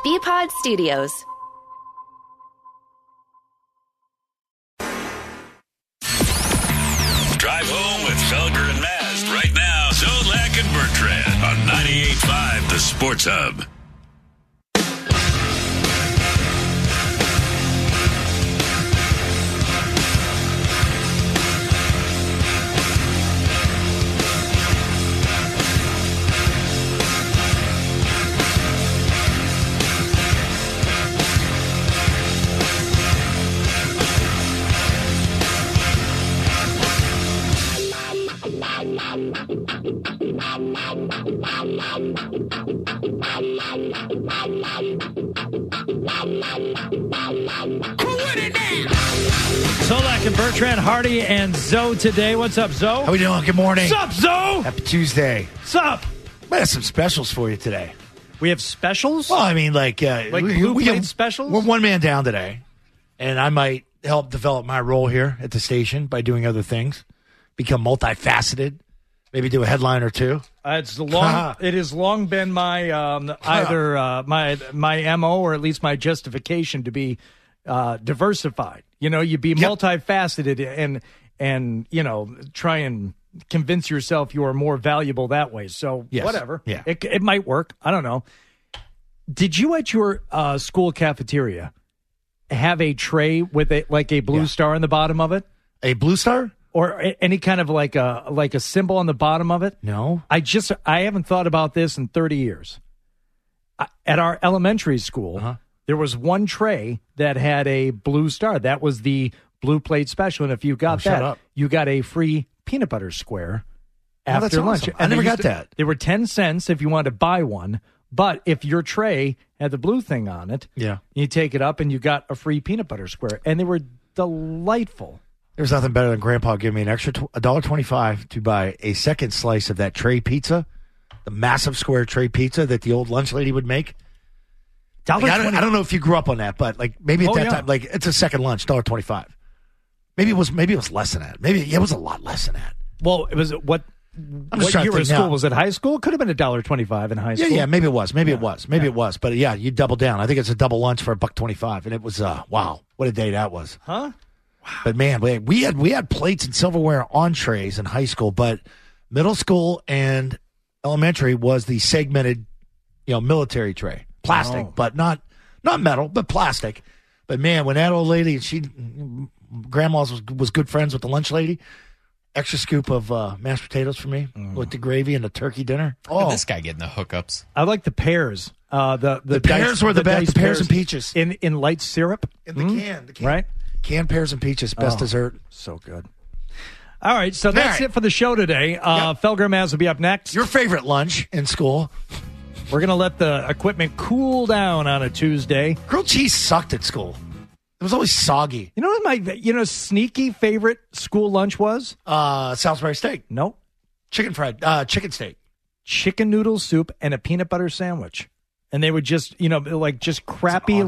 BPod Studios. Drive home with Felger and Mast right now. Zolak and Bertrand on 98.5 The Sports Hub. Solak and Bertrand, Hardy and Zoe today. What's up, Zoe? How we doing? Good morning. What's up, Zoe? Happy Tuesday. What's up? We have some specials for you today. We have specials? Well, I mean, like Blue Plate specials? We're one man down today, and I might help develop my role here at the station by doing other things, become multifaceted, maybe do a headline or two. It has long been my either my MO or at least my justification to be diversified. You know, you be multifaceted and you know, try and convince yourself you are more valuable that way. So whatever. Yeah. It might work. I don't know. Did you at your school cafeteria have a tray with a blue star on the bottom of it? A blue star? Or any kind of like a symbol on the bottom of it? No. I haven't thought about this in 30 years. At our elementary school, there was one tray that had a blue star. That was the Blue Plate special. And if you got that, you got a free peanut butter square after lunch. Awesome. I never got that. They were 10 cents if you wanted to buy one. But if your tray had the blue thing on it, you take it up and you got a free peanut butter square. And they were delightful. There's nothing better than Grandpa giving me an extra $1.25 to buy a second slice of that tray pizza, the massive square tray pizza that the old lunch lady would make. Like, I don't know if you grew up on that, but like maybe at that time, like it's a second lunch, $1.25. Maybe it was less than that. Maybe it was a lot less than that. Well, it was what year of school was it? High school? Could have been $1.25 in high school. Yeah, maybe it was. Maybe it was. But yeah, you double down. I think it's a double lunch for $1.25, and it was wow, what a day that was. Huh? Wow. But man, we had plates and silverware on trays in high school, but middle school and elementary was the segmented, military tray, plastic, but not metal, but plastic. But man, when that old lady, grandma's was good friends with the lunch lady. Extra scoop of mashed potatoes for me with the gravy and the turkey dinner. Look at this guy getting the hookups. I like the pears. The pears were the best. The pears and peaches in light syrup in the can. Right. Canned pears and peaches, best dessert. So good. All right, so that's it for the show today. Felger Maz will be up next. Your favorite lunch in school. We're going to let the equipment cool down on a Tuesday. Grilled cheese sucked at school. It was always soggy. You know what my sneaky favorite school lunch was? Salisbury steak. Nope. Chicken steak. Chicken noodle soup and a peanut butter sandwich. And they would just, just crappy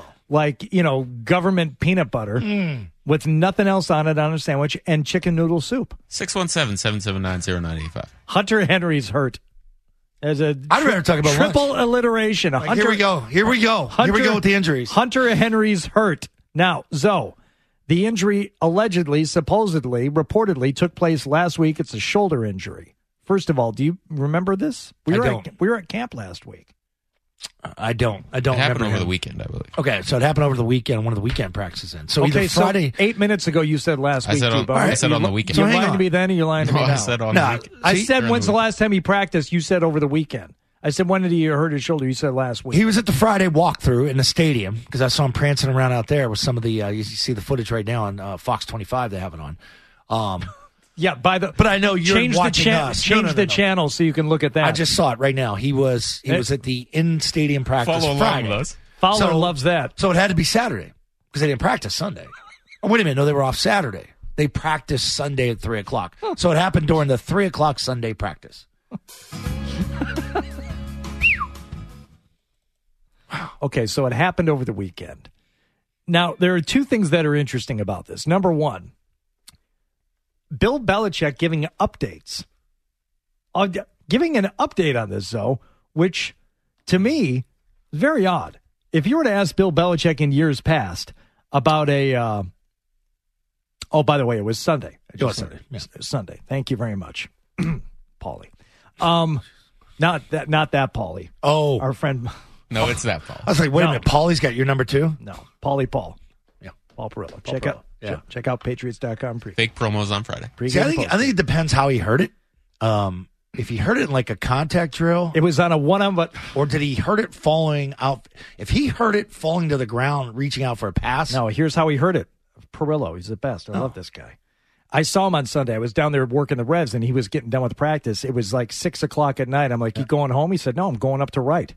government peanut butter with nothing else on it on a sandwich and chicken noodle soup. 617-779-0985. Hunter Henry's hurt. I'd rather talk about triple lunch. alliteration. Here we go with the injuries. Hunter Henry's hurt. Now, Zoe, the injury allegedly, supposedly, reportedly took place last week. It's a shoulder injury. First of all, do you remember this? We were at camp last week. I don't It happened remember over the weekend, I believe. Okay, so it happened over the weekend, one of the weekend practices in. So either so Friday. 8 minutes ago you said last week. I said on the weekend. You lying to me then or you lying to me now? I said on the weekend. I said when's the last time he practiced? You said over the weekend. I said when did he hurt his shoulder? You said last week. He was at the Friday walkthrough in the stadium because I saw him prancing around out there with some of the, you see the footage right now on Fox 25 they have it on. Yeah, but I know you're watching us. Change the channel so you can look at that. I just saw it right now. He was at the in-stadium practice Follow Friday. along with us. Fowler loves that. So it had to be Saturday because they didn't practice Sunday. Oh, wait a minute. No, they were off Saturday. They practiced Sunday at 3 o'clock. So it happened during the 3 o'clock Sunday practice. Okay, so it happened over the weekend. Now, there are two things that are interesting about this. Number one, Bill Belichick giving updates. Giving an update on this, though, which to me is very odd. if you were to ask Bill Belichick in years past about a, oh, by the way, it was Sunday. It was Sunday. Yeah. Sunday. Thank you very much, Paulie. Not that Paulie. Oh, our friend. No, it's that Paul. I was like, wait a minute, Paulie's got your number 2? No, Paulie Paul. Yeah, Paul Perillo. Perillo. Check out Patriots.com. Fake promos on Friday. See, I think it depends how he heard it. If he heard it in like a contact drill, it was on a one-on, but or did he heard it falling out? If he heard it falling to the ground, reaching out for a pass, no. Here's how he heard it. Perillo, he's the best. I love this guy. I saw him on Sunday. I was down there working the Revs, and he was getting done with practice. It was like 6 o'clock at night. I'm like, "You going home?" He said, "No, I'm going up to right."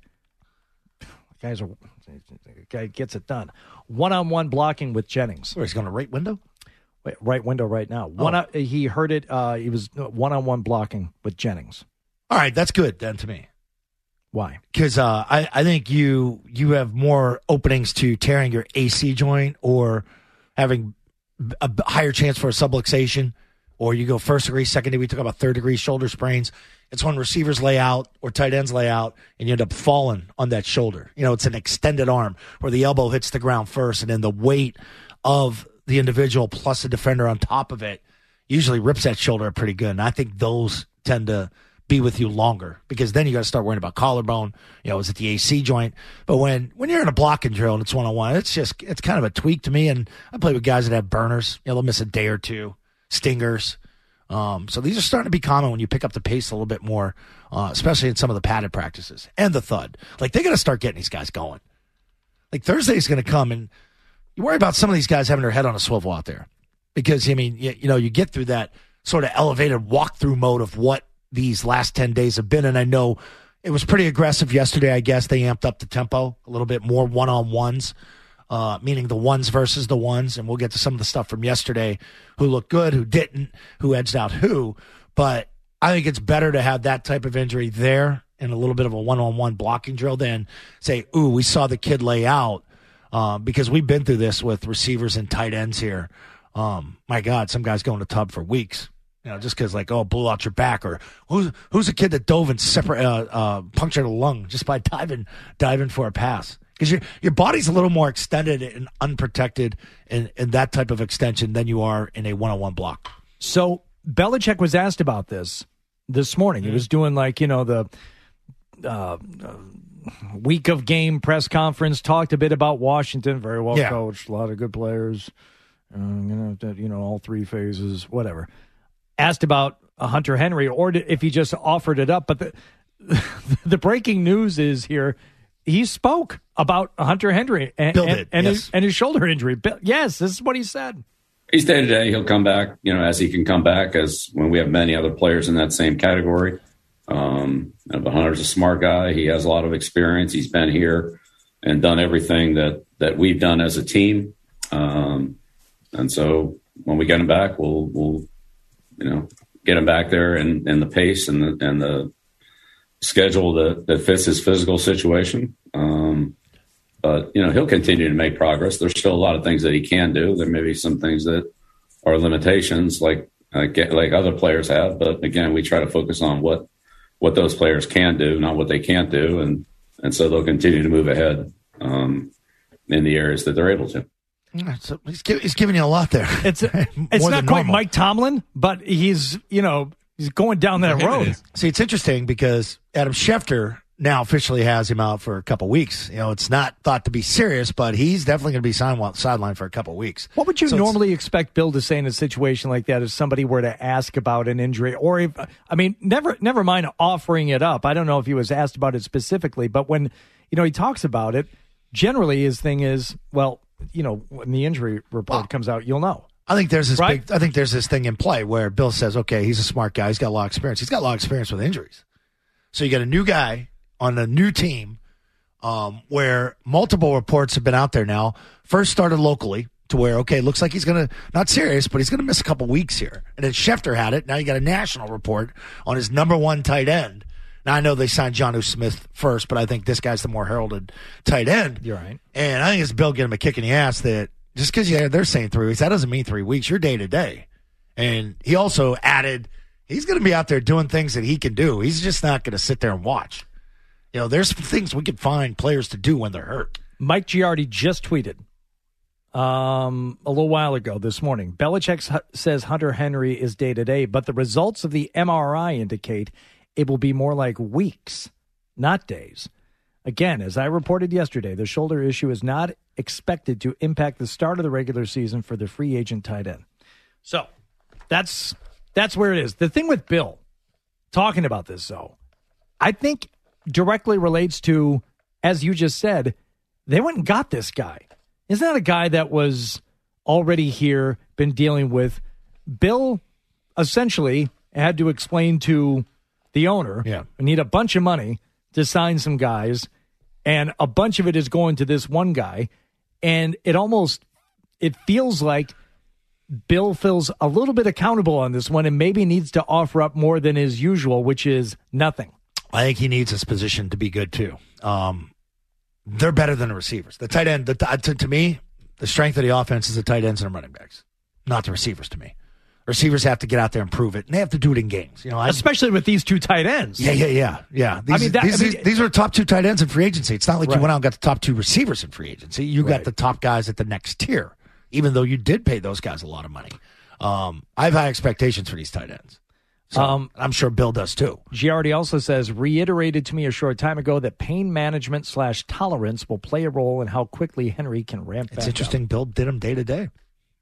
The guy gets it done. One-on-one blocking with Jennings. Where he's going to right window? Wait, right window right now. He heard it. He was one-on-one blocking with Jennings. All right, that's good then to me. Why? Because I think you have more openings to tearing your AC joint or having a higher chance for a subluxation, or you go first degree, second degree. We talk about third degree shoulder sprains. It's when receivers lay out or tight ends lay out and you end up falling on that shoulder. You know, it's an extended arm where the elbow hits the ground first and then the weight of the individual plus the defender on top of it usually rips that shoulder pretty good. And I think those tend to be with you longer because then you got to start worrying about collarbone. You know, is it the AC joint? But when you're in a blocking drill and it's one-on-one, it's kind of a tweak to me. And I play with guys that have burners. You know, they'll miss a day or two, stingers. So these are starting to be common when you pick up the pace a little bit more, especially in some of the padded practices and the thud. Like they got to start getting these guys going. Like Thursday's going to come and you worry about some of these guys having their head on a swivel out there because, I mean, you get through that sort of elevated walkthrough mode of what these last 10 days have been. And I know it was pretty aggressive yesterday. I guess they amped up the tempo a little bit more one-on-ones, meaning the ones versus the ones. And we'll get to some of the stuff from yesterday, who looked good, who didn't, who edged out who. But I think it's better to have that type of injury there and a little bit of a one-on-one blocking drill than say, ooh, we saw the kid lay out, because we've been through this with receivers and tight ends here. My God, some guys going to tub for weeks. You know, just because like, oh, blew out your back, or who's a kid that dove and punctured a lung just by diving for a pass? Because your body's a little more extended and unprotected in that type of extension than you are in a one-on-one block. So Belichick was asked about this morning. He was doing the week of game press conference, talked a bit about Washington, very well coached, a lot of good players, all three phases, whatever. Asked about Hunter Henry, or if he just offered it up. But the breaking news is here. He spoke about Hunter Henry and his shoulder injury. Yes, this is what he said. He's day-to-day. He'll come back, as he can come back, as when we have many other players in that same category. But Hunter's a smart guy. He has a lot of experience. He's been here and done everything that we've done as a team. And so when we get him back, we'll get him back there and the pace and the schedule that fits his physical situation. But he'll continue to make progress. There's still a lot of things that he can do. There may be some things that are limitations like other players have. But again, we try to focus on what those players can do, not what they can't do. And so they'll continue to move ahead in the areas that they're able to. So he's giving you a lot there. It's not quite Mike Tomlin, but he's going down that road. See, it's interesting because Adam Schefter now officially has him out for a couple weeks. It's not thought to be serious, but he's definitely going to be sidelined for a couple weeks. What would you normally expect Bill to say in a situation like that if somebody were to ask about an injury? Or never mind offering it up. I don't know if he was asked about it specifically, but when he talks about it, generally his thing is, well, when the injury report comes out, you'll know. I think there's this thing in play where Bill says, okay, he's a smart guy. He's got a lot of experience. He's got a lot of experience with injuries. So you got a new guy on a new team where multiple reports have been out there now. First started locally to where, okay, looks like he's going to, not serious, but he's going to miss a couple weeks here. And then Schefter had it. Now you got a national report on his number one tight end. Now, I know they signed Jonnu Smith first, but I think this guy's the more heralded tight end. You're right. And I think it's Bill getting him a kick in the ass that just because they're saying 3 weeks, that doesn't mean 3 weeks. You're day to day. And he also added, he's going to be out there doing things that he can do. He's just not going to sit there and watch. There's things we could find players to do when they're hurt. Mike Giardi just tweeted a little while ago this morning. Belichick says Hunter Henry is day-to-day, but the results of the MRI indicate it will be more like weeks, not days. Again, as I reported yesterday, the shoulder issue is not expected to impact the start of the regular season for the free agent tight end. So that's where it is. The thing with Bill, talking about this, though, I think directly relates to, as you just said, they went and got this guy. Isn't that a guy that was already here, been dealing with? Bill essentially had to explain to the owner, we need a bunch of money to sign some guys, and a bunch of it is going to this one guy. And it feels like Bill feels a little bit accountable on this one and maybe needs to offer up more than his usual, which is nothing. I think he needs his position to be good, too. They're better than the receivers. The tight end, to me, the strength of the offense is the tight ends and the running backs, not the receivers to me. Receivers have to get out there and prove it, and they have to do it in games. Especially with these two tight ends. Yeah. These are the top two tight ends in free agency. It's not like you went out and got the top two receivers in free agency. You got the top guys at the next tier, even though you did pay those guys a lot of money. I have high expectations for these tight ends. So I'm sure Bill does too. Giardi also says, reiterated to me a short time ago that pain management / tolerance will play a role in how quickly Henry can ramp back It's interesting. up. Bill did him day to day.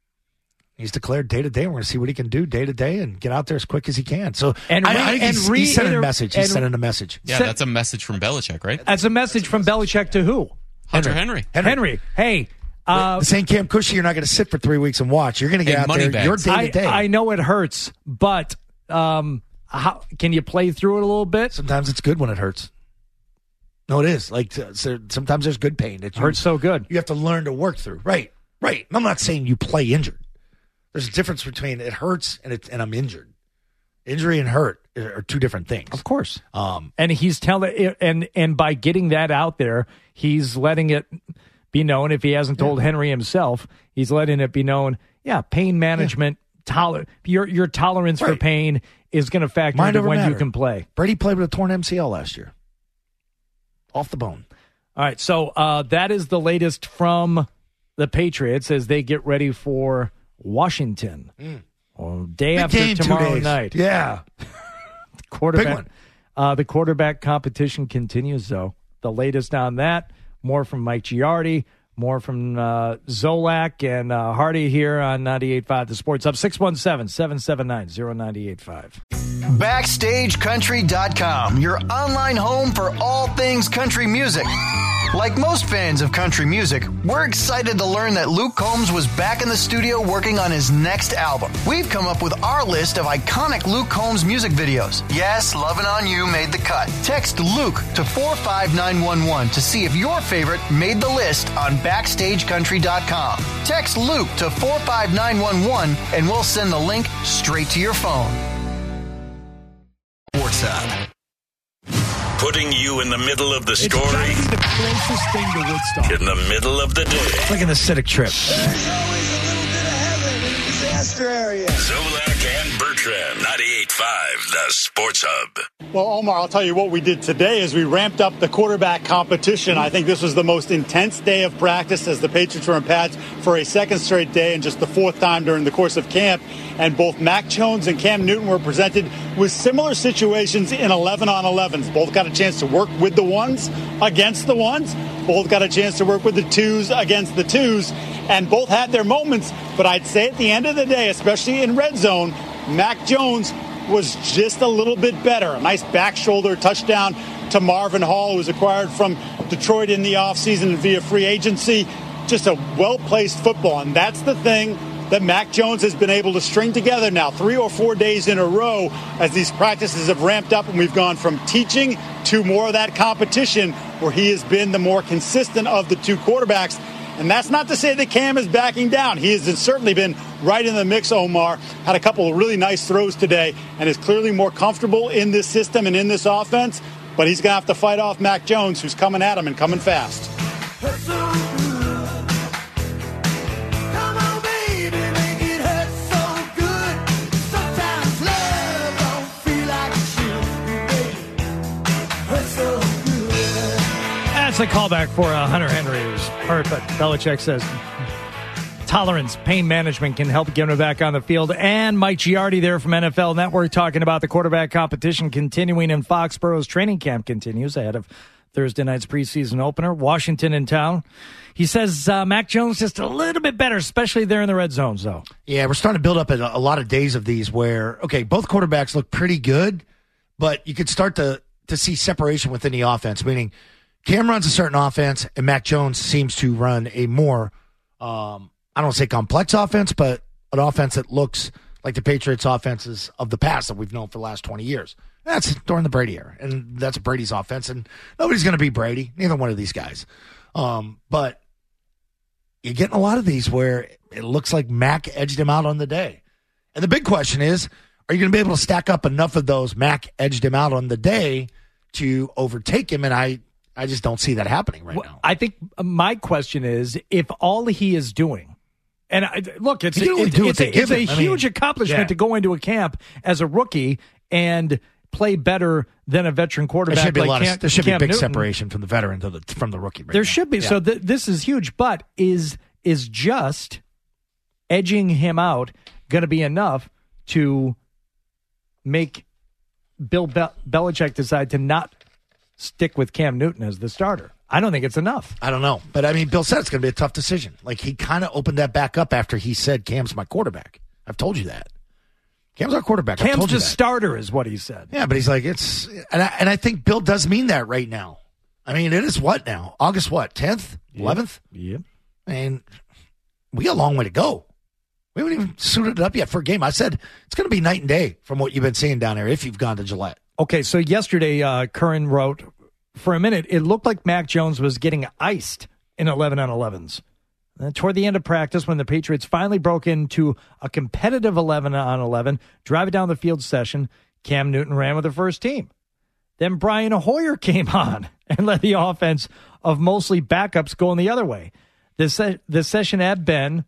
He's declared day to day. We're going to see what he can do day to day and get out there as quick as he can. So he's sending a message. He's sending a message. Yeah, that's a message from Belichick, right? That's a message from Belichick to who? Hunter Henry. Hey. This ain't Cam Cushy. You're not going to sit for 3 weeks and watch. You're going to get out there. You're day to day. I know it hurts, but how can you play through it a little bit? Sometimes it's good when it hurts. No, it is. Like sometimes there's good pain. It hurts so good. You have to learn to work through. Right. I'm not saying you play injured. There's a difference between it hurts and I'm injured. Injury and hurt are two different things. Of course. And he's telling, and by getting that out there, he's letting it be known. If he hasn't told Henry himself, he's letting it be known. Yeah, pain management, your tolerance for pain is going to factor into when you can play. Brady played with a torn MCL last year, off the bone. All right, so that is the latest from the Patriots as they get ready for Washington. Day after tomorrow night. Yeah. Quarterback. The quarterback competition continues, though. The latest on that, more from Mike Giardi, more from Zolak and Hardy here on 98.5 The Sports Hub. 617-779-0985. BackstageCountry.com, your online home for all things country music. Like most fans of country music, we're excited to learn that Luke Combs was back in the studio working on his next album. We've come up with our list of iconic Luke Combs music videos. Yes, Lovin' On You made the cut. Text Luke to 45911 to see if your favorite made the list on BackstageCountry.com. Text Luke to 45911 and we'll send the link straight to your phone. Sports Hub. Putting you in the middle of the story. It's the closest thing to Woodstock. In the middle of the day. It's like an acidic trip. There's always a little bit of heaven in the disaster area. Zolak and Bertrand, 98.5 The Sports Hub. Well, Omar, I'll tell you what we did today is we ramped up the quarterback competition. I think this was the most intense day of practice as the Patriots were in pads for a second straight day and just the fourth time during the course of camp. And both Mac Jones and Cam Newton were presented with similar situations in 11-on-11s. Both got a chance to work with the ones against the ones. Both got a chance to work with the twos against the twos. And both had their moments. But I'd say at the end of the day, especially in red zone, Mac Jones was just a little bit better. A nice back shoulder touchdown to Marvin Hall, who was acquired from Detroit in the offseason via free agency. Just a well-placed football. And that's the thing that Mac Jones has been able to string together now 3 or 4 days in a row as these practices have ramped up and we've gone from teaching to more of that competition where he has been the more consistent of the two quarterbacks. And that's not to say that Cam is backing down. He has certainly been right in the mix, Omar. Had a couple of really nice throws today and is clearly more comfortable in this system and in this offense. But he's going to have to fight off Mac Jones, who's coming at him and coming fast. That's a callback for Hunter Henry, who's hurt, but Belichick says tolerance, pain management can help get him back on the field. And Mike Giardi there from NFL Network talking about the quarterback competition continuing in Foxborough's training camp continues ahead of Thursday night's preseason opener. Washington in town. He says Mac Jones just a little bit better, especially there in the red zones, though. Yeah, we're starting to build up a lot of days of these where, okay, both quarterbacks look pretty good, but you could start to see separation within the offense, meaning Cam runs a certain offense, and Mac Jones seems to run a more, I don't want to say complex offense, but an offense that looks like the Patriots' offenses of the past that we've known for the last 20 years. That's during the Brady era, and that's Brady's offense, and nobody's going to beat Brady, neither one of these guys. But you're getting a lot of these where it looks like Mac edged him out on the day. And the big question is, are you going to be able to stack up enough of those Mac edged him out on the day to overtake him? And I just don't see that happening right now. I think my question is, if all he is doing, and look, it's a huge accomplishment to go into a camp as a rookie and play better than a veteran quarterback. There should be a big Newton. Separation from the veteran from the rookie. There should be. Yeah. So this is huge. But is just edging him out going to be enough to make Bill Belichick decide to not stick with Cam Newton as the starter? I don't think it's enough. I don't know. But, I mean, Bill said it's going to be a tough decision. Like, he kind of opened that back up after he said, Cam's my quarterback. I've told you that. Cam's our quarterback. Cam's just starter is what he said. Yeah, but he's like, it's – and I think Bill does mean that right now. I mean, it is what now? August what, 10th? 11th? Yep. I mean, we got a long way to go. We haven't even suited it up yet for a game. I said it's going to be night and day from what you've been seeing down there if you've gone to Gillette. Okay, so yesterday, Curran wrote, for a minute, it looked like Mac Jones was getting iced in 11-on-11s. And toward the end of practice, when the Patriots finally broke into a competitive 11-on-11, driving down the field session, Cam Newton ran with the first team. Then Brian Hoyer came on and let the offense of mostly backups go in the other way. The session had been,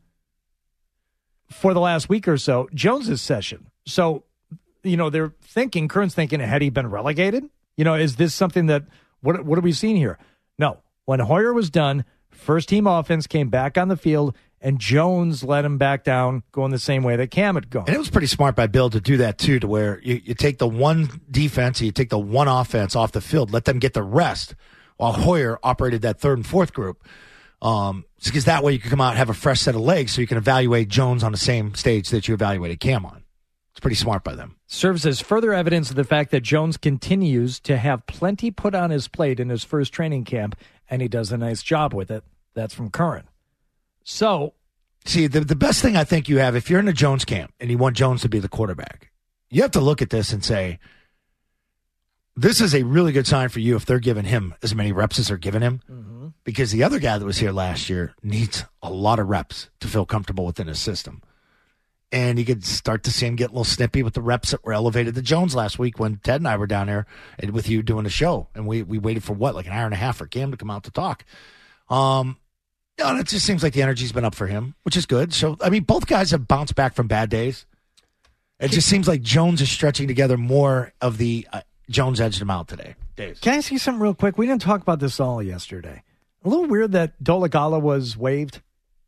for the last week or so, Jones's session. So, they're thinking, Curran's thinking, had he been relegated? Is this something that, what are we seeing here? No. When Hoyer was done, first team offense came back on the field, and Jones let him back down, going the same way that Cam had gone. And it was pretty smart by Bill to do that, too, to where you take the one defense, you take the one offense off the field, let them get the rest, while Hoyer operated that third and fourth group. Because that way you can come out and have a fresh set of legs so you can evaluate Jones on the same stage that you evaluated Cam on. It's pretty smart by them. Serves as further evidence of the fact that Jones continues to have plenty put on his plate in his first training camp, and he does a nice job with it. That's from Curran. So, see, the best thing I think you have, if you're in a Jones camp and you want Jones to be the quarterback, you have to look at this and say, this is a really good sign for you if they're giving him as many reps as they're giving him. Mm-hmm. Because the other guy that was here last year needs a lot of reps to feel comfortable within his system. And you could start to see him get a little snippy with the reps that were elevated to Jones last week when Ted and I were down there with you doing a show. And we waited for like an hour and a half for Cam to come out to talk. And it just seems like the energy's been up for him, which is good. So, I mean, both guys have bounced back from bad days. It just seems like Jones is stretching together more of the Jones edged him out today. Days. Can I ask you something real quick? We didn't talk about this all yesterday. A little weird that Dolegala was waived.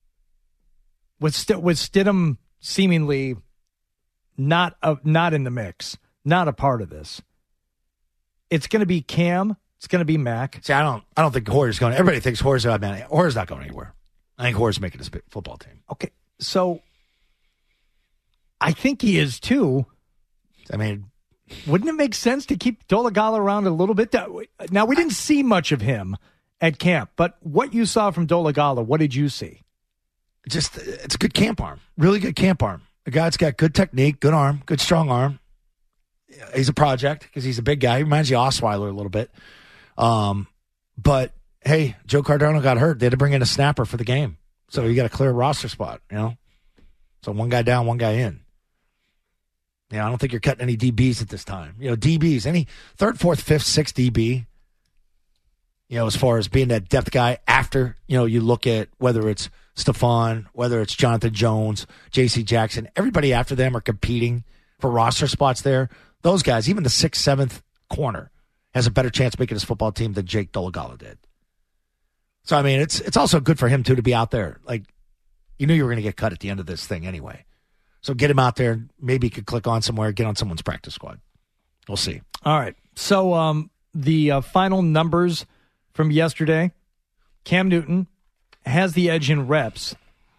With Stidham seemingly not in the mix, not a part of this. It's going to be Cam. It's going to be Mac. See, I don't think Hoyer's going. Everybody thinks Hoyer's out, man. Hoyer's not going anywhere. I think Hoyer's making his football team. Okay, so I think he is too. I mean, wouldn't it make sense to keep Dolegala around a little bit? Now, we didn't see much of him at camp, but what you saw from Dolegala, what did you see? Just, it's a good camp arm. Really good camp arm. A guy that's got good technique, good arm, good strong arm. He's a project because he's a big guy. He reminds you of Osweiler a little bit. But, hey, Joe Cardano got hurt. They had to bring in a snapper for the game. So you got a clear roster spot, So one guy down, one guy in. I don't think you're cutting any DBs at this time. DBs, any third, fourth, fifth, sixth DB, as far as being that depth guy after, you look at whether it's Stephon, whether it's Jonathan Jones, J.C. Jackson, everybody after them are competing for roster spots there. Those guys, even the 6th, 7th corner, has a better chance of making his football team than Jake Dolegala did. So, I mean, it's also good for him, too, to be out there. Like, you knew you were going to get cut at the end of this thing anyway. So get him out there. Maybe he could click on somewhere, get on someone's practice squad. We'll see. All right. So the final numbers from yesterday, Cam Newton has the edge in reps.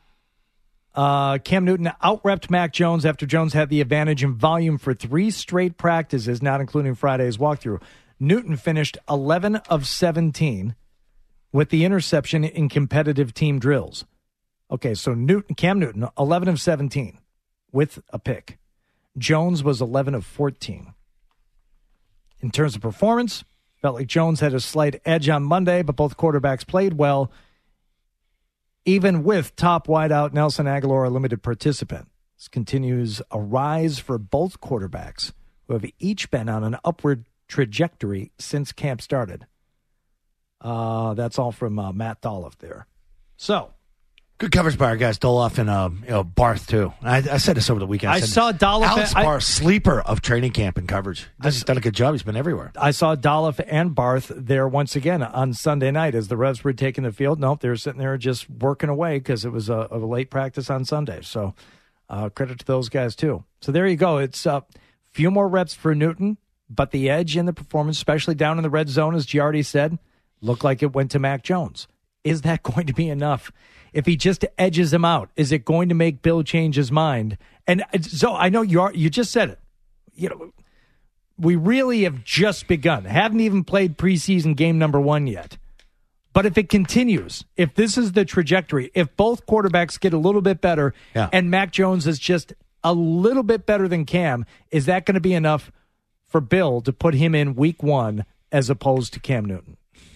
Cam Newton out-repped Mac Jones after Jones had the advantage in volume for 3 straight practices, not including Friday's walkthrough. Newton finished 11 of 17 with the interception in competitive team drills. Okay, so Cam Newton, 11 of 17 with a pick. Jones was 11 of 14. In terms of performance, felt like Jones had a slight edge on Monday, but both quarterbacks played well, even with top wideout Nelson Aguilar a limited participant. This continues a rise for both quarterbacks, who have each been on an upward trajectory since camp started. That's all from Matt Doloff there. So, good coverage by our guys, Doloff and Barth, too. I said this over the weekend. I saw Doloff. Alex Barth, sleeper of training camp and coverage. He's done a good job. He's been everywhere. I saw Doloff and Barth there once again on Sunday night as the Revs were taking the field. Nope, they were sitting there just working away because it was a late practice on Sunday. So credit to those guys, too. So there you go. It's a few more reps for Newton, but the edge in the performance, especially down in the red zone, as Giardi said, looked like it went to Mac Jones. Is that going to be enough? If he just edges him out, is it going to make Bill change his mind? And so I know you just said it. You know, we really have just begun. Haven't even played preseason game number 1 yet. But if it continues, if this is the trajectory, if both quarterbacks get a little bit better and Mac Jones is just a little bit better than Cam, is that going to be enough for Bill to put him in week 1 as opposed to Cam Newton?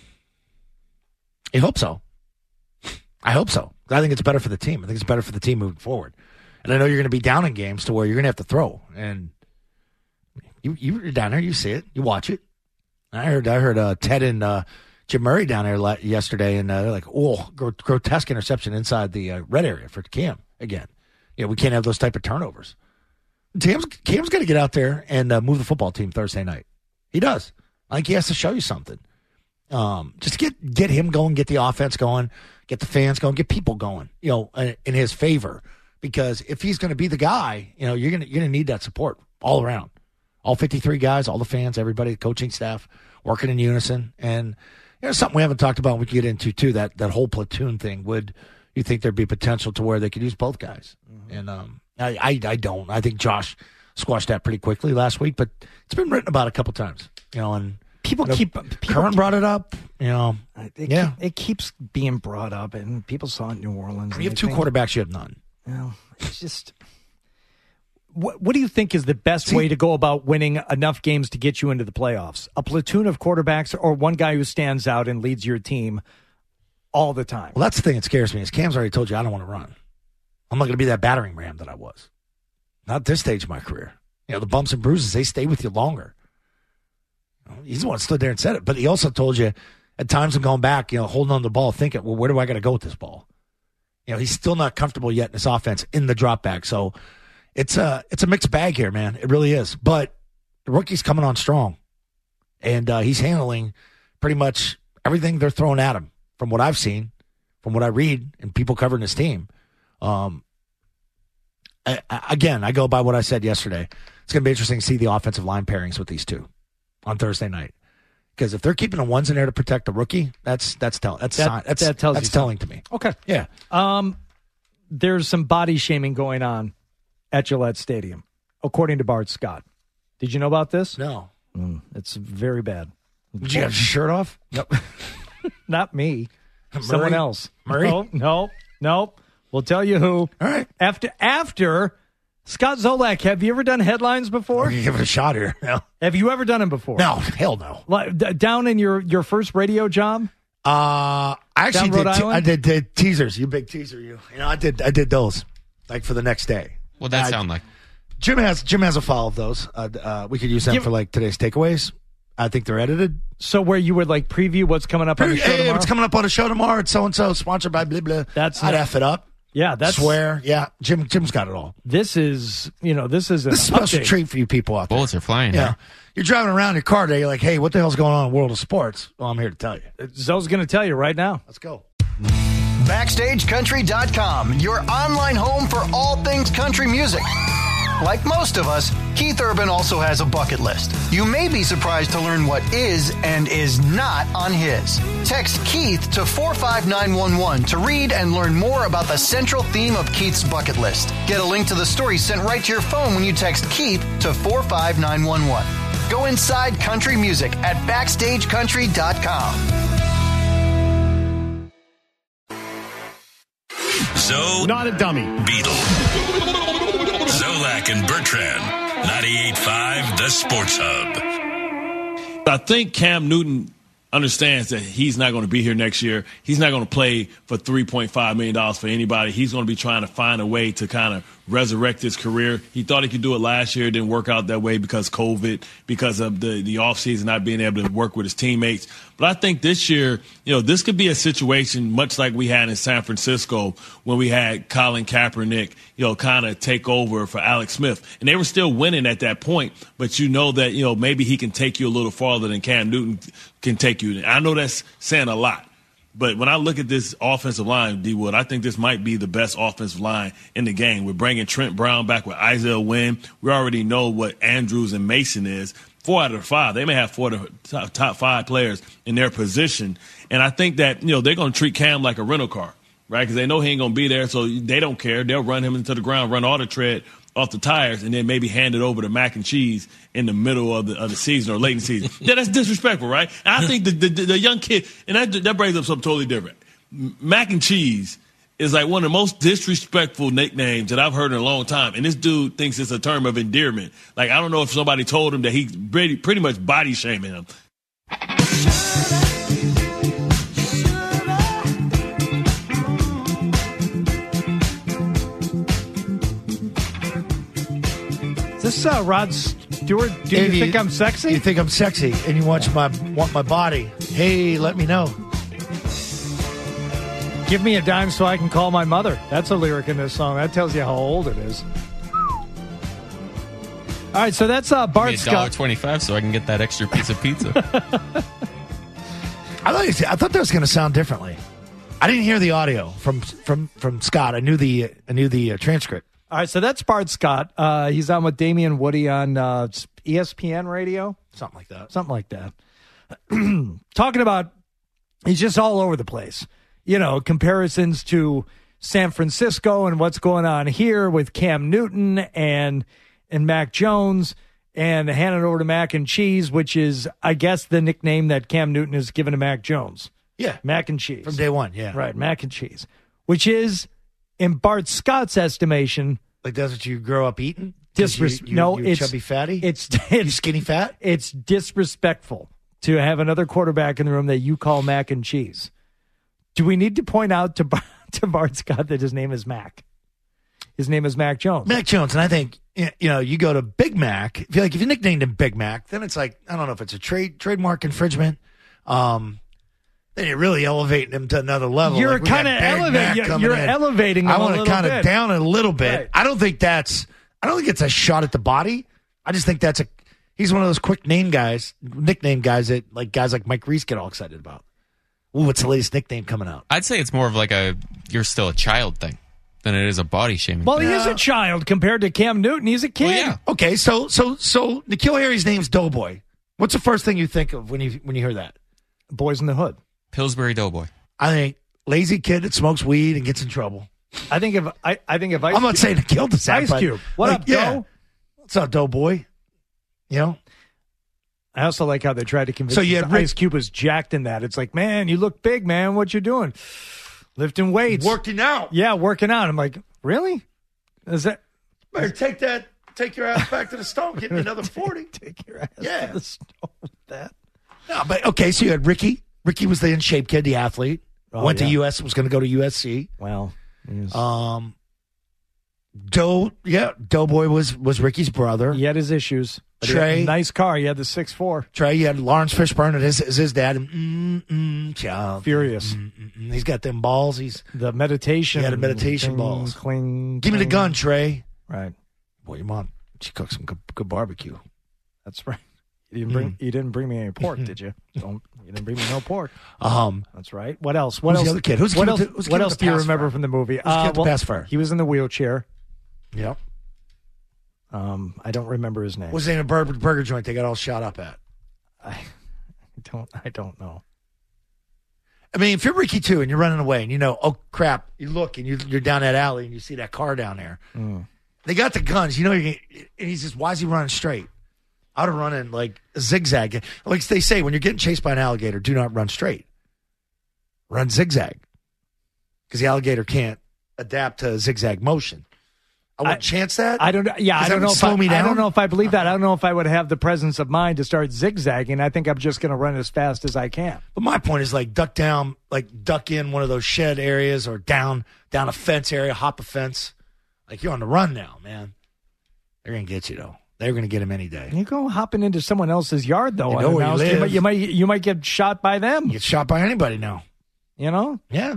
I hope so. I hope so. I think it's better for the team. I think it's better for the team moving forward. And I know you're going to be down in games to where you're going to have to throw. And you're down there. You see it. You watch it. I heard Ted and Jim Murray down there yesterday, and they're like, grotesque interception inside the red area for Cam again. We can't have those type of turnovers. Cam's got to get out there and move the football team Thursday night. He does. I think he has to show you something. Just get him going, get the offense going, get the fans going, get people going, in his favor. Because if he's going to be the guy, you're going to need that support all around. All 53 guys, all the fans, everybody, the coaching staff working in unison. And something we haven't talked about, we could get into too, that whole platoon thing. Would you think there'd be potential to where they could use both guys? Mm-hmm. And I don't. I think Josh squashed that pretty quickly last week, but it's been written about a couple times, and People Curran brought it up, It keeps being brought up, and people saw it in New Orleans. You have 2 quarterbacks, you have none. It's just, what do you think is the best way to go about winning enough games to get you into the playoffs? A platoon of quarterbacks or one guy who stands out and leads your team all the time? Well, that's the thing that scares me is Cam's already told you I don't want to run. I'm not going to be that battering ram that I was. Not at this stage of my career. The bumps and bruises, they stay with you longer. He's the one that stood there and said it. But he also told you at times of going back, holding on to the ball, thinking, well, where do I got to go with this ball? He's still not comfortable yet in his offense in the drop back. So it's a mixed bag here, man. It really is. But the rookie's coming on strong. And he's handling pretty much everything they're throwing at him from what I've seen, from what I read, and people covering his team. Again, I go by what I said yesterday. It's going to be interesting to see the offensive line pairings with these two on Thursday night, because if they're keeping the ones in there to protect the rookie, that's telling to me. Okay, yeah. There's some body shaming going on at Gillette Stadium, according to Bart Scott. Did you know about this? No. It's very bad. Did you have your shirt off? Nope. Not me. Murray? Someone else. Murray? No. We'll tell you who. All right. After Scott Zolak, have you ever done headlines before? Give it a shot here. No. Have you ever done them before? No, hell no. Down in your first radio job? I actually did. I did teasers. You big teaser, you. I did those like for the next day. What'd that sound like? Jim has a file of those. We could use them for like today's takeaways. I think they're edited. So where you would like preview what's coming up on the show tomorrow? What's coming up on the show tomorrow? It's so-and-so, sponsored by blah, blah. I'd F it up. Yeah, that's swear. Yeah, Jim's got it all. This is a special treat for you people out there. Bullets are flying. Yeah. You're driving around in your car today, you're like, hey, what the hell's going on in the world of sports? Well, I'm here to tell you. Zoe's going to tell you right now. Let's go. BackstageCountry.com, your online home for all things country music. Like most of us, Keith Urban also has a bucket list. You may be surprised to learn what is and is not on his. Text Keith to 45911 to read and learn more about the central theme of Keith's bucket list. Get a link to the story sent right to your phone when you text Keith to 45911. Go inside country music at BackstageCountry.com. Zoe. Not a dummy. Beetle. Zolak and Bertrand. 98.5 The Sports Hub. I think Cam Newton understands that he's not going to be here next year. He's not going to play for $3.5 million for anybody. He's going to be trying to find a way to kind of resurrect his career. He thought he could do it last year. It didn't work out that way because COVID, because of the offseason, not being able to work with his teammates. But I think this year, this could be a situation much like we had in San Francisco when we had Colin Kaepernick, kind of take over for Alex Smith. And they were still winning at that point, but that, maybe he can take you a little farther than Cam Newton can take you. I know that's saying a lot. But when I look at this offensive line, D. Wood, I think this might be the best offensive line in the game. We're bringing Trent Brown back with Isaiah Wynn. We already know what Andrews and Mason is. 4 out of 5. They may have 4 of the top 5 players in their position. And I think that, they're going to treat Cam like a rental car, right? Because they know he ain't going to be there, so they don't care. They'll run him into the ground, run all the tread off the tires, and then maybe hand it over to Mac and Cheese in the middle of the season or late in the season. Yeah, that's disrespectful, right? And I think the young kid, and that brings up something totally different. Mac and Cheese is like one of the most disrespectful nicknames that I've heard in a long time. And this dude thinks it's a term of endearment. Like, I don't know if somebody told him that he's pretty much body shaming him. Is this Rod Stewart? Do you think I'm sexy? You think I'm sexy and you want my body. Hey, let me know. Give me a dime so I can call my mother. That's a lyric in this song. That tells you how old it is. All right, so that's Bart Scott. $1.25 so I can get that extra piece of pizza. I thought that was going to sound differently. I didn't hear the audio from Scott. I knew the transcript. All right, so that's Bart Scott. He's on with Damian Woody on ESPN Radio. Something like that. Talking about, he's just all over the place. Comparisons to San Francisco and what's going on here with Cam Newton and Mac Jones, and handing it over to Mac and Cheese, which is, I guess, the nickname that Cam Newton has given to Mac Jones. Yeah. Mac and Cheese. From day one, yeah. Right, Mac and Cheese, which is, in Bart Scott's estimation, like that's what you grow up eating? No, it's chubby fatty. It's skinny fat. It's disrespectful to have another quarterback in the room that you call Mac and Cheese. Do we need to point out to Bart Scott that his name is Mac? His name is Mac Jones. Mac Jones, and I think you go to Big Mac. If you nicknamed him Big Mac, then it's like, I don't know if it's a trademark infringement. Then you're really elevating him to another level. You're kind of elevating. You're elevating him. I want to kind of down it a little bit. Right. I don't think it's a shot at the body. I just think he's one of those nickname guys that guys like Mike Reese get all excited about. Ooh, what's the latest nickname coming out? I'd say it's more of like you're still a child thing than it is a body shaming. Well, he is a child compared to Cam Newton. He's a kid. Well, yeah. Okay, so N'Keal Harry's name's Doughboy. What's the first thing you think of when you hear that? Boys in the Hood. Pillsbury Doughboy. I think lazy kid that smokes weed and gets in trouble. I think if I'm not saying N'Keal does that. Ice Cube. What up, Doe? What's up, Doughboy? I also like how they tried to convince Ice Cube was jacked in that. It's like, man, you look big, man. What you doing? Lifting weights. Working out. Yeah, working out. I'm like, really? Is that? Better take your ass back to the stone. Get me another 40. Take your ass to the stone with that. No, but okay, so you had Ricky. Ricky was the in-shape kid, the athlete. Went to U.S., was going to go to USC. Well, Doughboy was Ricky's brother. He had his issues. But Trey, he had a nice car. He had the 6'4". Trey, you had Lawrence Fishburne as his dad. Child. Furious. He's got them balls. He's the meditation. He had a meditation balls. Cling, Give me the gun, Trey. Right. Boy, your mom, she cooked some good barbecue. That's right. You didn't bring me any pork, did you? You didn't bring me no pork. That's right. What else? Who's the other kid? What else do you remember from the movie? The pacifier? He was in the wheelchair. Yep. I don't remember his name. What's the name of the burger joint they got all shot up at? I don't know. I mean, if you're Ricky too and you're running away and oh crap, you look and you're down that alley and you see that car down there. They got the guns. And he says, why is he running straight? I would have run in like a zigzag. Like they say, when you're getting chased by an alligator, do not run straight. Run zigzag. Because the alligator can't adapt to zigzag motion. I wouldn't chance that. I don't know. Yeah, I don't know. I don't know if I believe that. I don't know if I would have the presence of mind to start zigzagging. I think I'm just going to run as fast as I can. But my point is duck in one of those shed areas or down a fence area, hop a fence. You're on the run now, man. They're going to get you though. They're going to get him any day. You go hopping into someone else's yard though. You know where you live. You might get shot by them. You get shot by anybody now. Yeah.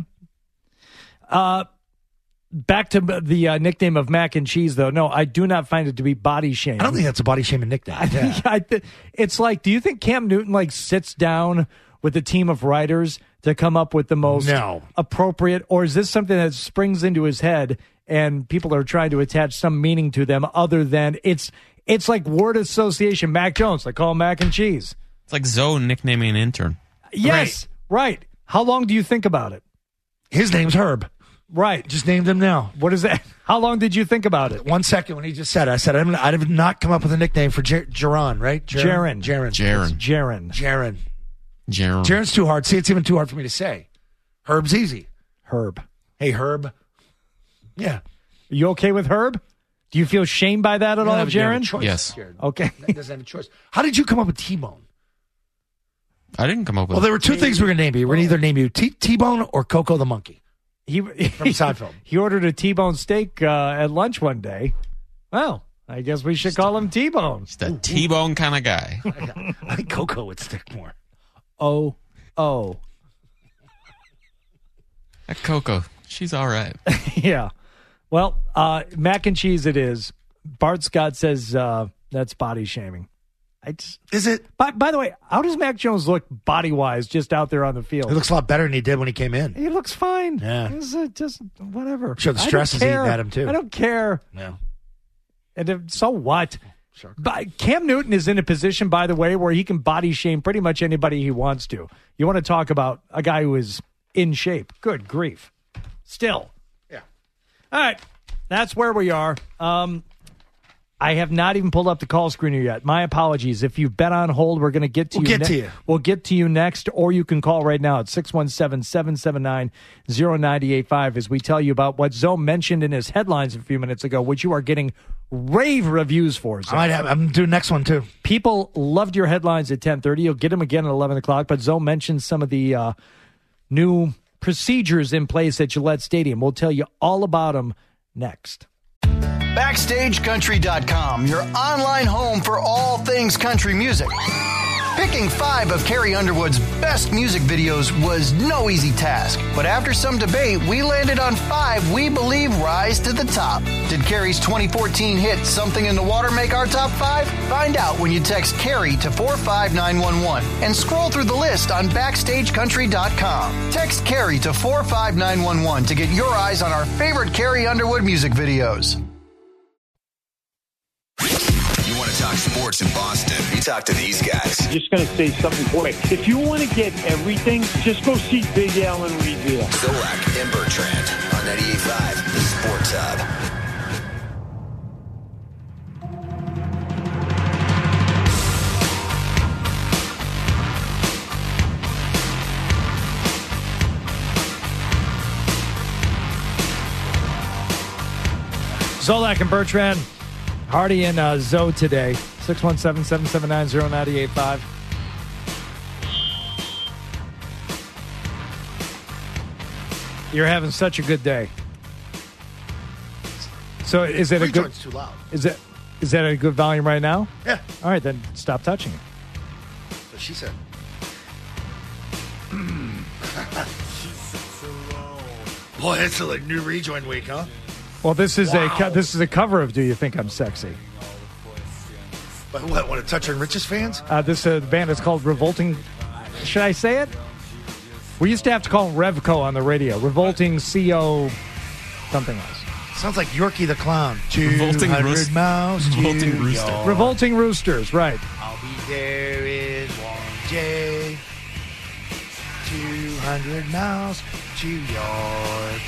Back to the nickname of Mac and Cheese, though. No, I do not find it to be body shaming. I don't think that's a body shaming nickname. It's do you think Cam Newton sits down with a team of writers to come up with the most appropriate, or is this something that springs into his head and people are trying to attach some meaning to them other than it's like word association? Mac Jones, they call him Mac and Cheese. It's like Zoe nicknaming an intern. Yes, right. How long do you think about it? His name's Herb. Right. Just named him now. What is that? How long did you think about it? 1 second when he just said it. I said, I did not come up with a nickname for Jaron, right? Jaron. Jaron's too hard. See, it's even too hard for me to say. Herb's easy. Herb. Hey, Herb. Yeah. Are you okay with Herb? Do you feel shamed by that at all, Jaron? Yes. Jared. Okay. He doesn't have a choice. How did you come up with T-Bone? I didn't come up with Well, there were two things we were going to name you. We're going to either name you T-Bone or Coco the Monkey. From Seinfeld. He ordered a T-bone steak at lunch one day. Well, I guess we should call him T-Bone. He's the T-Bone kind of guy. I think Coco would stick more. Oh. That Coco, she's all right. Yeah. Well, Mac and Cheese it is. Bart Scott says that's body shaming. Is it? By the way, how does Mac Jones look body-wise just out there on the field? He looks a lot better than he did when he came in. He looks fine. Yeah. He's just whatever. Sure, the stress is eating at him, too. I don't care. Yeah. And so what? Sure. Cam Newton is in a position, by the way, where he can body shame pretty much anybody he wants to. You want to talk about a guy who is in shape. Good grief. Still. Yeah. All right. That's where we are. I have not even pulled up the call screener yet. My apologies. If you've been on hold, we're going to get to you. We'll get to you next, or you can call right now at 617-779-0985 as we tell you about what Zoe mentioned in his headlines a few minutes ago, which you are getting rave reviews for. Zoe. I'm doing next one, too. People loved your headlines at 10:30. You'll get them again at 11 o'clock, but Zoe mentioned some of the new procedures in place at Gillette Stadium. We'll tell you all about them next. BackstageCountry.com, your online home for all things country music. Picking 5 of Carrie Underwood's best music videos was no easy task, but after some debate, we landed on 5 we believe rise to the top. Did Carrie's 2014 hit Something in the Water make our top 5? Find out when you text Carrie to 45911 and scroll through the list on BackstageCountry.com. Text Carrie to 45911 to get your eyes on our favorite Carrie Underwood music videos. You want to talk sports in Boston? You talk to these guys. Just going to say something quick. If you want to get everything, just go see Big Al and Reveal. Zolak and Bertrand on 98.5, the Sports Hub. Zolak and Bertrand. Hardy and Zoe today. 617-779-0985. You're having such a good day. So is it a good? Rejoin's too loud. Is that a good volume right now? Yeah. All right, then stop touching it. So she said. Boy, it's like new rejoin week, huh? Well, this is a cover of "Do You Think I'm Sexy?" But what? Want to touch on Rich's fans? This band is called Revolting. Should I say it? We used to have to call them Revco on the radio. Revolting CO something else. Sounds like Yorkie the Clown. Revolting 200 miles. Revolting to Rooster. York. Revolting Roosters, right. I'll be there in 1J. 200 miles to York.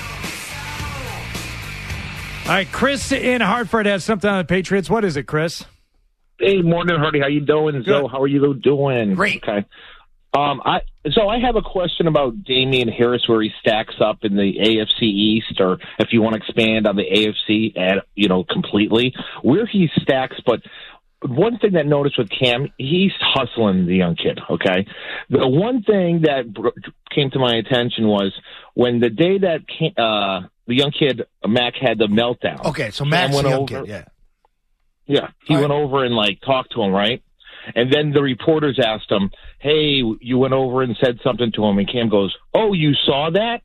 All right, Chris in Hartford has something on the Patriots. What is it, Chris? Hey, morning, Hardy. How you doing? Zoe, how are you doing? Great. Okay. I have a question about Damian Harris, where he stacks up in the AFC East, or if you want to expand on the AFC, completely, where he stacks. But one thing that I noticed with Cam, he's hustling the young kid. Okay. The one thing that came to my attention was when the day that the young kid Mac had the meltdown. Okay, so Mac's went the young over, kid, yeah. Yeah, he went over and talked to him, right? And then the reporters asked him, "Hey, you went over and said something to him," and Cam goes, "Oh, you saw that?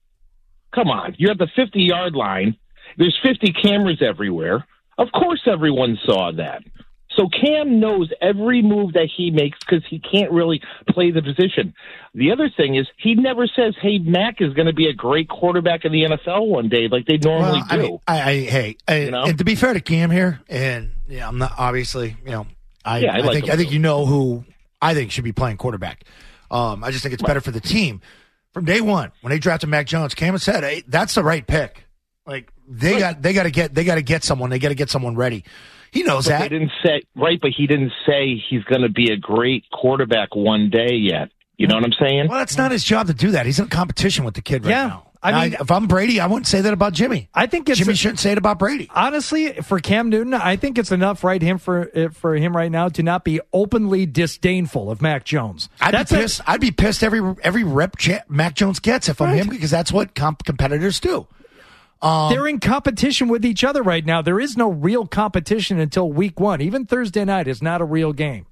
Come on, you're at the 50-yard line. There's 50 cameras everywhere. Of course everyone saw that." So Cam knows every move that he makes because he can't really play the position. The other thing is he never says, "Hey, Mac is going to be a great quarterback in the NFL one day," like they normally do. And to be fair to Cam here, and I'm not obviously, I think you know who I think should be playing quarterback. I just think it's better for the team. From day one, when they drafted Mac Jones, Cam said, "Hey, that's the right pick." Like they got to get someone. They got to get someone ready. He knows that. They didn't say but he didn't say he's going to be a great quarterback one day yet. You know what I'm saying? Well, that's not his job to do that. He's in competition with the kid right now. I mean, if I'm Brady, I wouldn't say that about Jimmy. I think Jimmy shouldn't say it about Brady. Honestly, for Cam Newton, I think it's enough for him right now to not be openly disdainful of Mac Jones. I'd be pissed every rep Mac Jones gets if I'm him, because that's what competitors do. They're in competition with each other right now. There is no real competition until week 1. Even Thursday night is not a real game.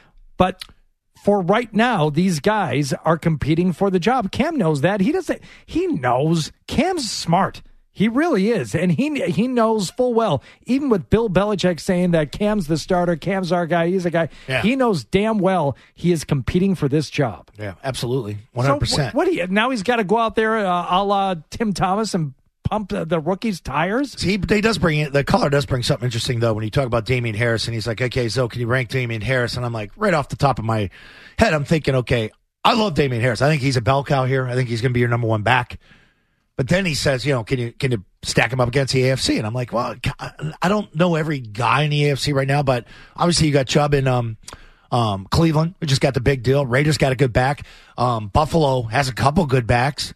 But for right now, these guys are competing for the job. Cam knows that. He knows. Cam's smart. He really is. And he knows full well, even with Bill Belichick saying that Cam's the starter, Cam's our guy, he's a guy. Yeah. He knows damn well he is competing for this job. Yeah, absolutely. 100%. So now he's got to go out there a la Tim Thomas and pump the rookies' tires? The caller does bring something interesting, though, when you talk about Damian Harris, and he's like, "Okay, so can you rank Damian Harris?" And I'm like, right off the top of my head, I'm thinking, okay, I love Damian Harris. I think he's a bell cow here. I think he's going to be your number one back. But then he says, can you stack him up against the AFC? And I'm like, well, I don't know every guy in the AFC right now, but obviously you got Chubb in Cleveland, who just got the big deal. Raiders got a good back. Buffalo has a couple good backs.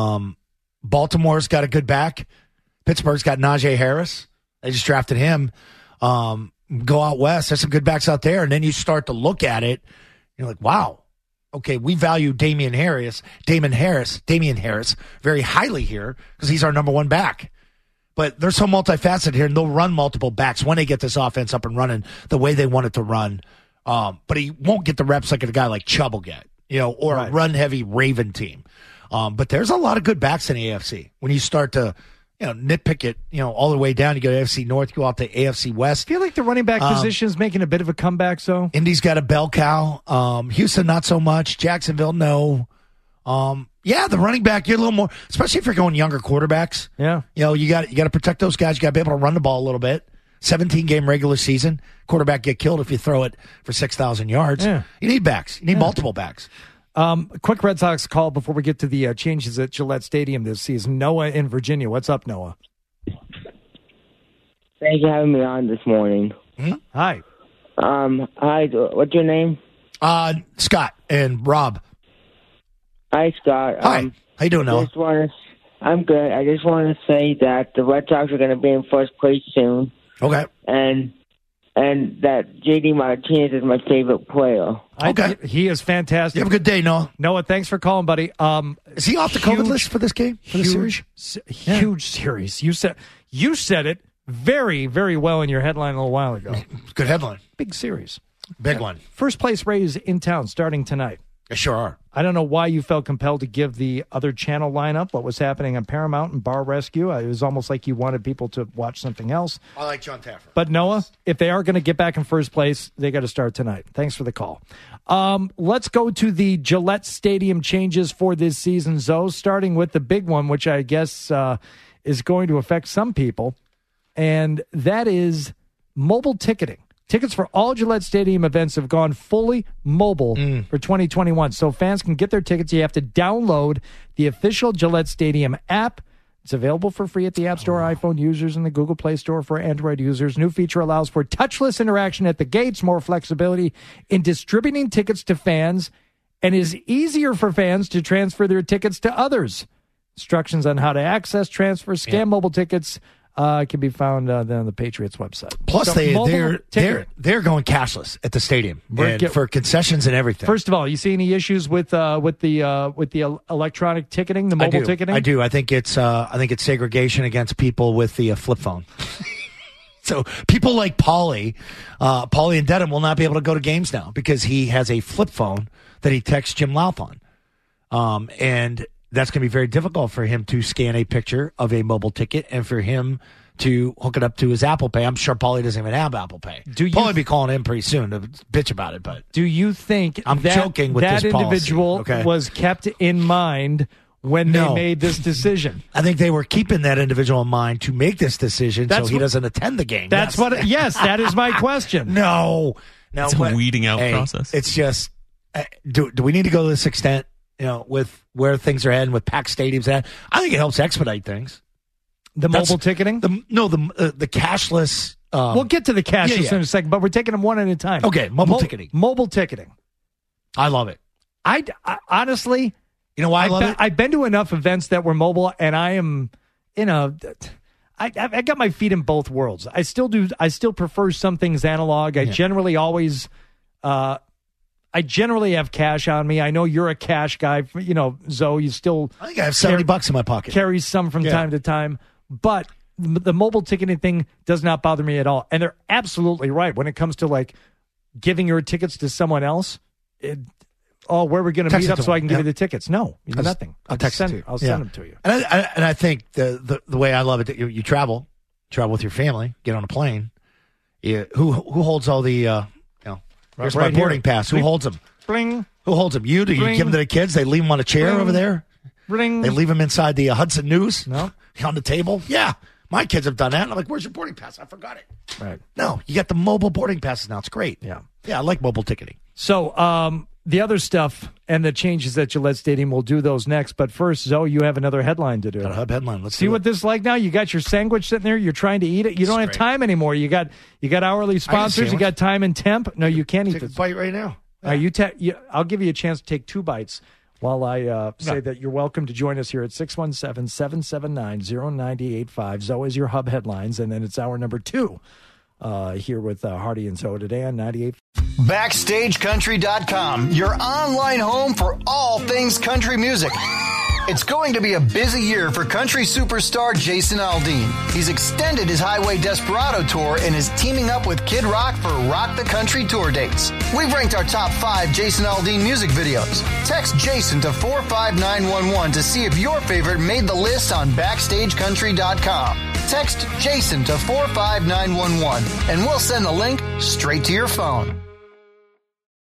Baltimore's got a good back. Pittsburgh's got Najee Harris. They just drafted him. Go out west. There's some good backs out there. And then you start to look at it. You're like, wow. Okay, we value Damian Harris very highly here because he's our number one back. But they're so multifaceted here, and they'll run multiple backs when they get this offense up and running the way they want it to run. But he won't get the reps like a guy like Chubb will get, or a run-heavy Raven team. But there's a lot of good backs in the AFC. When you start to, nitpick it, all the way down, you go to AFC North, go out to AFC West. I feel like the running back position is making a bit of a comeback, so. Indy's got a bell cow. Houston, not so much. Jacksonville, no. The running back, you're a little more, especially if you're going younger quarterbacks. Yeah. You got to protect those guys. You got to be able to run the ball a little bit. 17-game regular season. Quarterback get killed if you throw it for 6,000 yards. Yeah. You need backs. You need multiple backs. Quick Red Sox call before we get to the changes at Gillette Stadium this season. Noah in Virginia. What's up, Noah? Thanks for having me on this morning. Mm-hmm. Hi. Hi. What's your name? Scott and Rob. Hi, Scott. Hi. How you doing, Noah? I'm good. I just want to say that the Red Sox are going to be in first place soon. Okay. And and that J.D. Martinez is my favorite player. Okay. He is fantastic. You have a good day, Noah. Noah, thanks for calling, buddy. Is he off the COVID list for this game? For this series? Huge series. You said it very, very well in your headline a little while ago. Good headline. Big series. Big one. First place Rays in town starting tonight. They sure are. I don't know why you felt compelled to give the other channel lineup, what was happening on Paramount and Bar Rescue. It was almost like you wanted people to watch something else. I like John Taffer. But Noah, if they are going to get back in first place, they got to start tonight. Thanks for the call. Let's go to the Gillette Stadium changes for this season, Zoe, starting with the big one, which I guess is going to affect some people, and that is mobile ticketing. Tickets for all Gillette Stadium events have gone fully mobile for 2021. So fans can get their tickets. You have to download the official Gillette Stadium app. It's available for free at the App Store, iPhone users, and the Google Play Store for Android users. New feature allows for touchless interaction at the gates, more flexibility in distributing tickets to fans, and is easier for fans to transfer their tickets to others. Instructions on how to access, transfer, scan mobile tickets can be found on the Patriots website. Plus, So they're going cashless at the stadium for concessions and everything. First of all, you see any issues with the electronic ticketing, the mobile ticketing? I do. I think it's segregation against people with the flip phone. So people like Paulie and Dedham will not be able to go to games now because he has a flip phone that he texts Jim Louth on, and that's going to be very difficult for him to scan a picture of a mobile ticket and for him to hook it up to his Apple Pay. I'm sure Paulie doesn't even have Apple Pay. Paulie be calling in pretty soon to bitch about it. But do you think I'm joking with that this individual policy, okay? was kept in mind when they made this decision? I think they were keeping that individual in mind to make this decision so he doesn't attend the game. That's yes, that is my question. No. It's a weeding out process. It's just, do we need to go to this extent? With where things are heading, with packed stadiums, I think it helps expedite things. The mobile ticketing? The cashless. We'll get to the cashless in a second, but we're taking them one at a time. Okay, mobile ticketing. Mobile ticketing. I love it. I honestly, you know why I love it? I've been to enough events that were mobile, and I am, I got my feet in both worlds. I still prefer some things analog. I generally always. I generally have cash on me. I know you're a cash guy. Zoe, you still... I think I have $70 in my pocket. Carries some from time to time. But the mobile ticketing thing does not bother me at all. And they're absolutely right when it comes to, giving your tickets to someone else. Where are we going to meet up so I can give you the tickets? No, nothing. I'll text it to you. I'll send them to you. And I think the way I love it, that you travel with your family, get on a plane. Who holds all the... Here's my boarding pass. Who holds them? Bling. Who holds them? You? Do you give them to the kids? They leave them on a chair over there? Bling. They leave them inside the Hudson News? No. On the table? Yeah. My kids have done that. And I'm like, where's your boarding pass? I forgot it. Right. No, you got the mobile boarding passes now. It's great. Yeah. Yeah, I like mobile ticketing. So the other stuff and the changes at Gillette Stadium, we'll do those next. But first, Zoe, you have another headline to do. Got a hub headline. Let's see what this is like now. You got your sandwich sitting there. You're trying to eat it. You don't have time anymore. You got hourly sponsors. You got time and temp. No, you can't eat this. Bite right now. I'll give you a chance to take 2 bites while I say that you're welcome to join us here at 617-779-0985. Zoe is your hub headlines, and then it's hour number 2 here with Hardy and Zoe today on 98. BackstageCountry.com, your online home for all things country music. It's going to be a busy year for country superstar Jason Aldean. He's extended his Highway Desperado tour and is teaming up with Kid Rock for Rock the Country tour dates. We've ranked our top 5 Jason Aldean music videos. Text Jason to 45911 to see if your favorite made the list on BackstageCountry.com. Text Jason to 45911 and we'll send the link straight to your phone.